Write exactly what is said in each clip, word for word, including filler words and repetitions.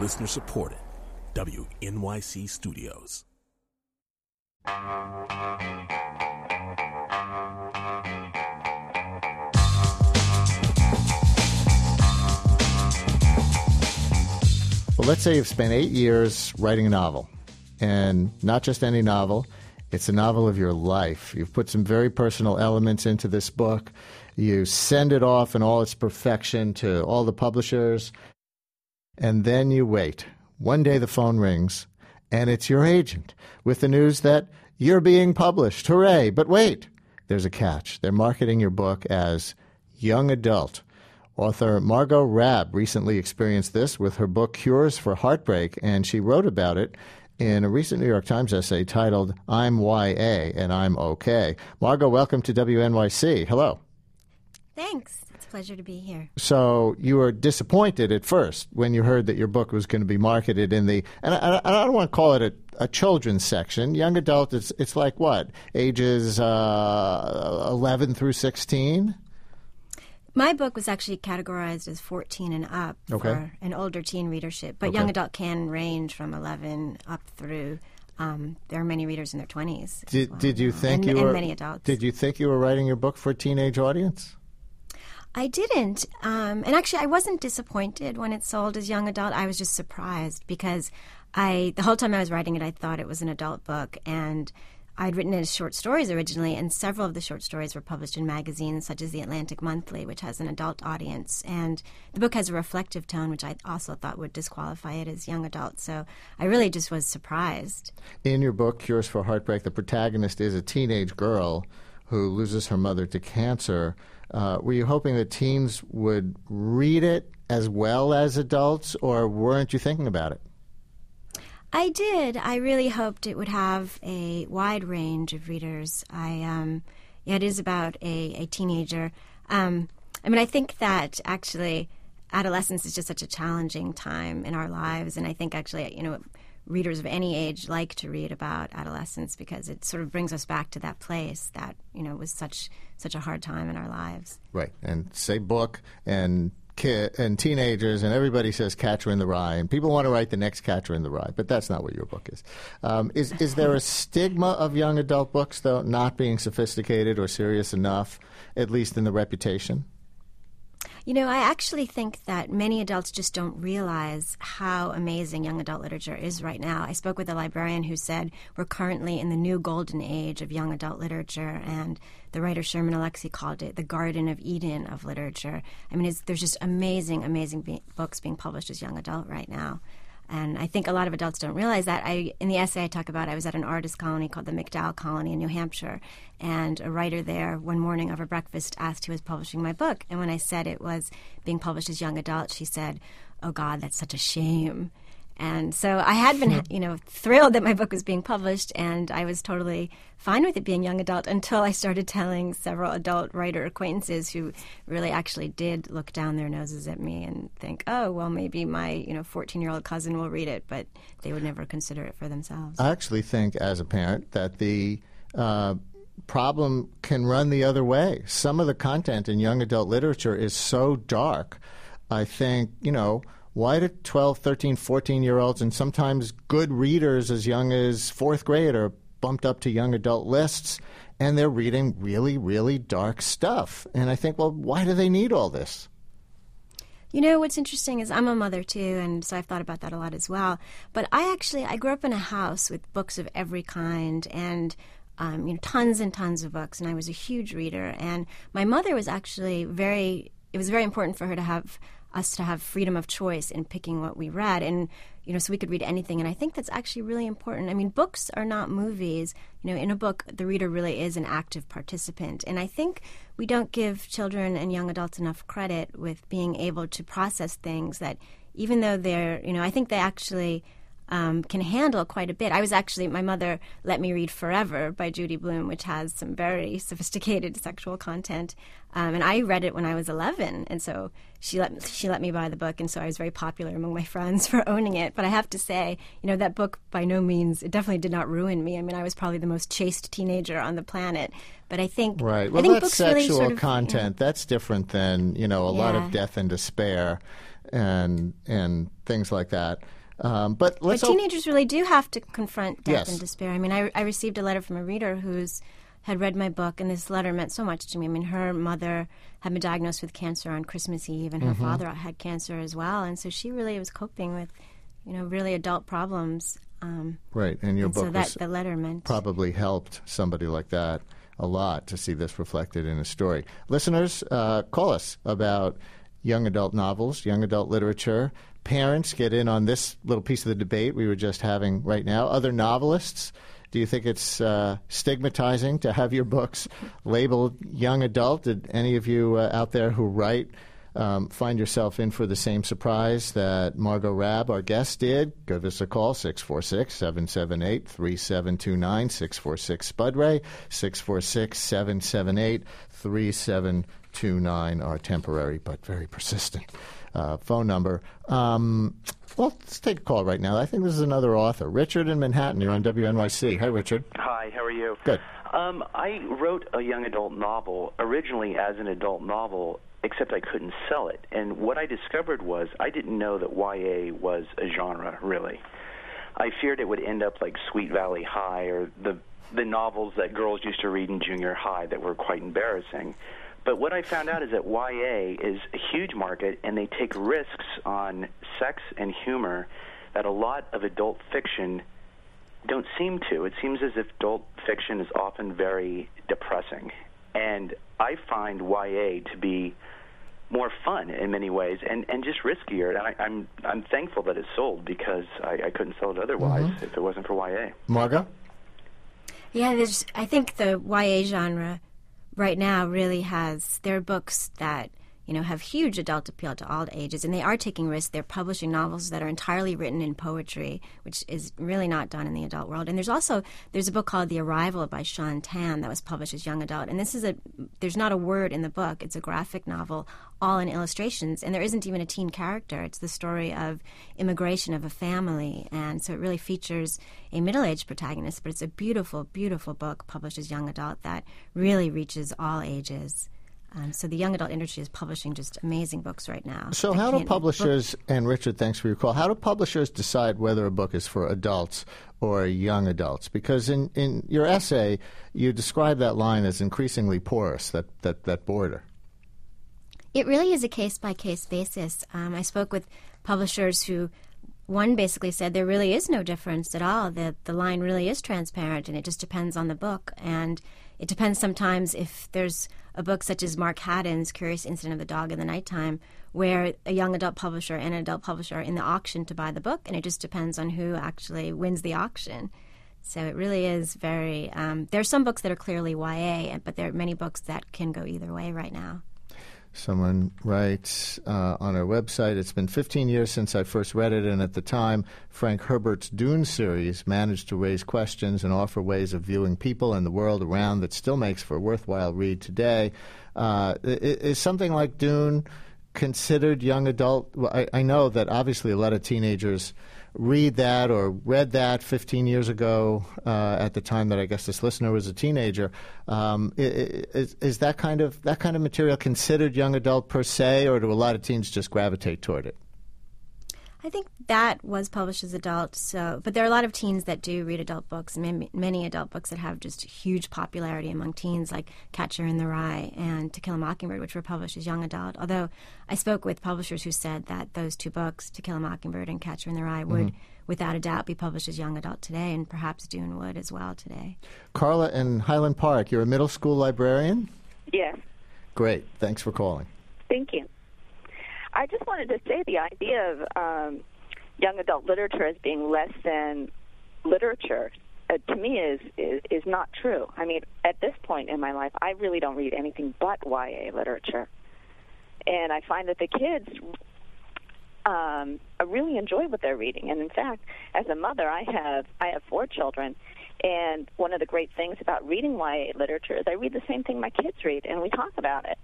Listener supported. W N Y C Studios. Well, let's say you've spent eight years writing a novel, and not just any novel. It's a novel of your life. You've put some very personal elements into this book. You send it off in all its perfection to all the publishers, and then you wait. One day the phone rings, and it's your agent with the news that you're being published. Hooray! But wait, there's a catch. They're marketing your book as young adult. Author Margot Rabb recently experienced this with her book Cures for Heartbreak, and she wrote about it in a recent New York Times essay titled I'm Y A and I'm Okay. Margot, welcome to W N Y C. Hello. Thanks. It's a pleasure to be here. So you were disappointed at first when you heard that your book was going to be marketed in the, and I, I don't want to call it a, a children's section. Young adult, it's, it's like what, ages uh, eleven through sixteen? My book was actually categorized as fourteen and up okay. for an older teen readership, but okay. young adult can range from eleven up through. Um, there are many readers in their twenties. Did well, Did you think and, you were and many adults? Did you think you were writing your book for a teenage audience? I didn't, um, and actually, I wasn't disappointed when it sold as young adult. I was just surprised because I the whole time I was writing it, I thought it was an adult book, and I'd written it as short stories originally, and several of the short stories were published in magazines such as The Atlantic Monthly, which has an adult audience. And the book has a reflective tone, which I also thought would disqualify it as young adult. So I really just was surprised. In your book, Cures for Heartbreak, the protagonist is a teenage girl who loses her mother to cancer. Uh, were you hoping that teens would read it as well as adults, or weren't you thinking about it? I did. I really hoped it would have a wide range of readers. I, um, yeah, it is about a, a teenager. Um, I mean, I think that actually adolescence is just such a challenging time in our lives, and I think actually, you know, readers of any age like to read about adolescence because it sort of brings us back to that place that, you know, was such such a hard time in our lives. Right, and say book and kid and teenagers, and everybody says Catcher in the Rye, and people want to write the next Catcher in the Rye, but that's not what your book is. Um, is is there a stigma of young adult books, though, not being sophisticated or serious enough, at least in the reputation? You know, I actually think that many adults just don't realize how amazing young adult literature is right now. I spoke with a librarian who said we're currently in the new golden age of young adult literature, and the writer Sherman Alexie called it the Garden of Eden of literature. I mean, it's, there's just amazing, amazing be- books being published as young adult right now. And I think a lot of adults don't realize that. I, in the essay I talk about, I was at an artist colony called the MacDowell Colony in New Hampshire, and a writer there one morning over breakfast asked who was publishing my book. And when I said it was being published as young adult, she said, "Oh, God, that's such a shame." And so I had been, you know, thrilled that my book was being published, and I was totally fine with it being young adult until I started telling several adult writer acquaintances who really actually did look down their noses at me and think, oh, well, maybe my, you know, fourteen-year-old cousin will read it, but they would never consider it for themselves. I actually think, as a parent, that the uh, problem can run the other way. Some of the content in young adult literature is so dark, I think, you know, why do twelve, thirteen, fourteen-year-olds and sometimes good readers as young as fourth grade are bumped up to young adult lists, and they're reading really, really dark stuff? And I think, well, why do they need all this? You know, what's interesting is I'm a mother, too, and so I've thought about that a lot as well. But I actually, I grew up in a house with books of every kind and um, you know, tons and tons of books, and I was a huge reader. And my mother was actually very, it was very important for her to have us to have freedom of choice in picking what we read, and you know, so we could read anything. And I think that's actually really important. I mean, books are not movies. You know, in a book, the reader really is an active participant. And I think we don't give children and young adults enough credit with being able to process things that, even though they're, you know, I think they actually um, can handle quite a bit. I was actually, my mother let me read Forever by Judy Blume, which has some very sophisticated sexual content. Um, and I read it when I was eleven, and so she let she let me buy the book, and so I was very popular among my friends for owning it. But I have to say, you know, that book by no means, it definitely did not ruin me. I mean, I was probably the most chaste teenager on the planet. But I think right. Well, I think that's books sexual really sort of, content. Yeah. That's different than you know a Yeah. lot of death and despair, and and things like that. Um, but let's But teenagers really do have to confront death Yes. and despair. I mean, I, I received a letter from a reader who's had read my book, and this letter meant so much to me. I mean, her mother had been diagnosed with cancer on Christmas Eve, and her Mm-hmm. father had cancer as well, and so she really was coping with, you know, really adult problems. Um, right, and your and book so that was the letter meant probably helped somebody like that a lot to see this reflected in a story. Listeners, uh, call us about young adult novels, young adult literature. Parents, get in on this little piece of the debate we were just having right now. Other novelists, do you think it's uh, stigmatizing to have your books labeled young adult? Did any of you uh, out there who write um, find yourself in for the same surprise that Margot Rabb, our guest, did? Give us a call, six four six, seven seven eight, three seven two nine, six four six, S P U D R A Y, six four six, seven seven eight, three seven two nine, our temporary but very persistent uh, phone number. Um, well, let's take a call right now. I think this is another author. Richard in Manhattan, you're on W N Y C. Hi, Richard. Hi, how are you? Good. Um, I wrote a young adult novel originally as an adult novel, except I couldn't sell it. And what I discovered was I didn't know that Y A was a genre, really. I feared it would end up like Sweet Valley High or the the novels that girls used to read in junior high that were quite embarrassing. But what I found out is that Y A is a huge market, and they take risks on sex and humor that a lot of adult fiction don't seem to. It seems as if adult fiction is often very depressing. And I find Y A to be more fun in many ways and, and just riskier. And I, I'm I'm thankful that it's sold because I, I couldn't sell it otherwise mm-hmm. if it wasn't for Y A. Margot? Yeah, there's. I think the Y A genre right now really has, there are books that, you know, have huge adult appeal to all ages, and they are taking risks. They're publishing novels that are entirely written in poetry, which is really not done in the adult world. And there's also, there's a book called The Arrival by Sean Tan that was published as young adult. And this is a, there's not a word in the book. It's a graphic novel, all in illustrations. And there isn't even a teen character. It's the story of immigration of a family. And so it really features a middle-aged protagonist, but it's a beautiful, beautiful book published as young adult that really reaches all ages. Um, so the young adult industry is publishing just amazing books right now. So I how do can't- publishers, and Richard, thanks for your call, how do publishers decide whether a book is for adults or young adults? Because in, in your essay, you describe that line as increasingly porous, that, that, that border. It really is a case-by-case basis. Um, I spoke with publishers who, one basically said there really is no difference at all, that the line really is transparent and it just depends on the book. And it depends sometimes if there's a book such as Mark Haddon's Curious Incident of the Dog in the Nighttime, where a young adult publisher and an adult publisher are in the auction to buy the book, and it just depends on who actually wins the auction. So it really is very, um, there are some books that are clearly Y A, but there are many books that can go either way right now. Someone writes uh, on our website, it's been fifteen years since I first read it, and at the time, Frank Herbert's Dune series managed to raise questions and offer ways of viewing people and the world around that still makes for a worthwhile read today. Uh, is something like Dune considered young adult? Well, I, I know that obviously a lot of teenagers read that or read that fifteen years ago uh, at the time that I guess this listener was a teenager. Um, is, is that kind of that kind of material considered young adult per se, or do a lot of teens just gravitate toward it? I think that was published as adult, so but there are a lot of teens that do read adult books, and many, many adult books that have just huge popularity among teens, like Catcher in the Rye and To Kill a Mockingbird, which were published as young adult. Although I spoke with publishers who said that those two books, To Kill a Mockingbird and Catcher in the Rye, would, mm-hmm. without a doubt, be published as young adult today, and perhaps Dune would as well today. Carla in Highland Park, you're a middle school librarian? Yes. Great. Thanks for calling. Thank you. I just wanted to say the idea of um, young adult literature as being less than literature, uh, to me, is, is is not true. I mean, at this point in my life, I really don't read anything but Y A literature. And I find that the kids um, really enjoy what they're reading. And in fact, as a mother, I have I have four children, and one of the great things about reading Y A literature is I read the same thing my kids read, and we talk about it.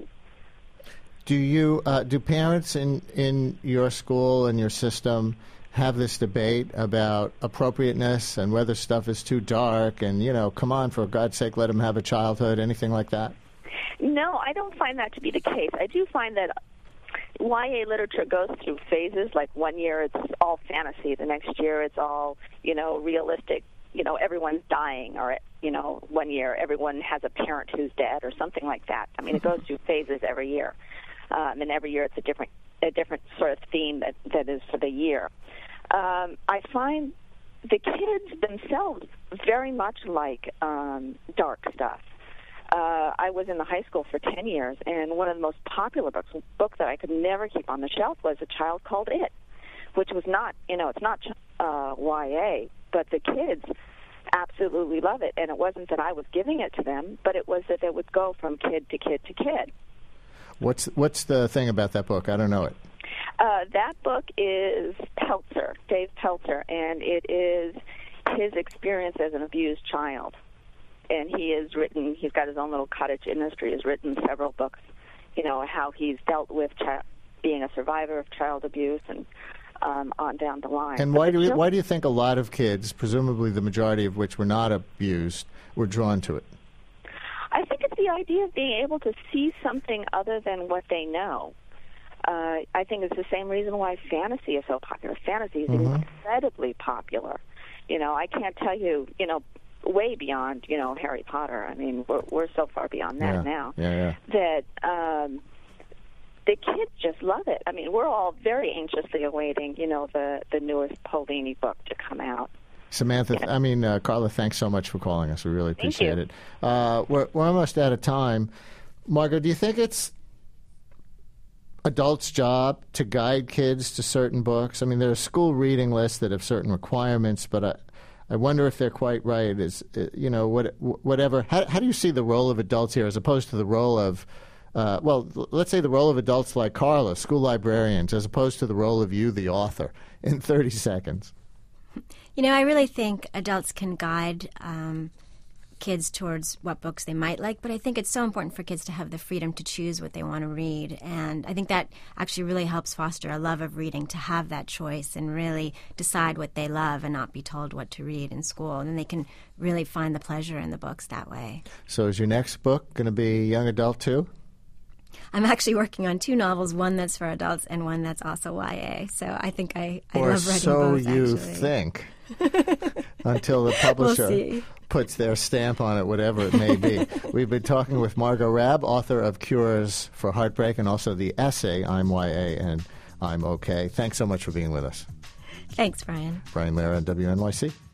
Do you uh, do parents in, in your school and your system have this debate about appropriateness and whether stuff is too dark and, you know, come on, for God's sake, let them have a childhood, anything like that? No, I don't find that to be the case. I do find that Y A literature goes through phases. Like one year it's all fantasy, the next year it's all, you know, realistic. You know, everyone's dying, or, you know, one year everyone has a parent who's dead or something like that. I mean, it goes through phases every year. Um, and every year it's a different a different sort of theme that, that is for the year. Um, I find the kids themselves very much like um, dark stuff. Uh, I was in the high school for ten years, and one of the most popular books, book that I could never keep on the shelf, was A Child Called It, which was not, you know, it's not uh, Y A, but the kids absolutely love it. And it wasn't that I was giving it to them, but it was that it would go from kid to kid to kid. What's what's the thing about that book? I don't know it. Uh, that book is Peltzer, Dave Peltzer, and it is his experience as an abused child. And he has written, he's got his own little cottage industry, has written several books, you know, how he's dealt with chi- being a survivor of child abuse and um, on down the line. And why do you, why do you think a lot of kids, presumably the majority of which were not abused, were drawn to it? I think it's the idea of being able to see something other than what they know. Uh, I think it's the same reason why fantasy is so popular. Fantasy is mm-hmm. incredibly popular. You know, I can't tell you, you know, way beyond, you know, Harry Potter. I mean, we're, we're so far beyond that yeah. now yeah, yeah. that um, the kids just love it. I mean, we're all very anxiously awaiting, you know, the, the newest Paulini book to come out. Samantha, yeah. I mean, uh, Carla, thanks so much for calling us. We really appreciate Thank it. Uh, we're, we're almost out of time. Margot, do you think it's adults' job to guide kids to certain books? I mean, there are school reading lists that have certain requirements, but I, I wonder if they're quite right. Is, you know, what, whatever. How, how do you see the role of adults here as opposed to the role of, uh, well, let's say the role of adults like Carla, school librarians, as opposed to the role of you, the author, in thirty seconds? You know, I really think adults can guide um, kids towards what books they might like, but I think it's so important for kids to have the freedom to choose what they want to read. And I think that actually really helps foster a love of reading, to have that choice and really decide what they love and not be told what to read in school. And then they can really find the pleasure in the books that way. So is your next book going to be young adult too? I'm actually working on two novels, one that's for adults and one that's also Y A. So I think I, I or love reading so both, you actually. think. Until the publisher we'll puts their stamp on it, whatever it may be. We've been talking with Margot Rabb, author of Cures for Heartbreak and also the essay, I'm Y A and I'm Okay. Thanks so much for being with us. Thanks, Brian. Brian Lehrer on W N Y C.